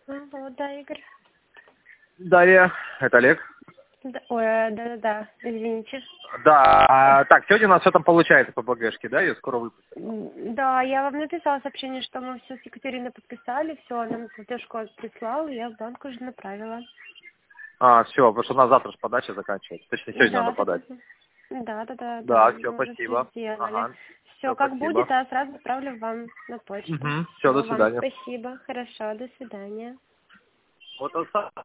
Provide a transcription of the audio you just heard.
Вот, да, Игорь. Дарья, это Олег. Ой, да-да-да, извините. Да, так, сегодня у нас все там получается по БГшке, да, ее скоро выпустят. Да, я вам написала сообщение, что мы все с Екатериной подписали, все, она нам платежку прислала, я в банк уже направила. Все, потому что у нас завтра же подача заканчивается. Точнее, сегодня надо Да, подать. да, Да, все, мы уже все спасибо. сделали. Ага, Все, все, как будет, спасибо. я сразу отправлю вам на почту. Угу, все, Все, до вам свидания. спасибо, хорошо, до свидания. Вот он сам.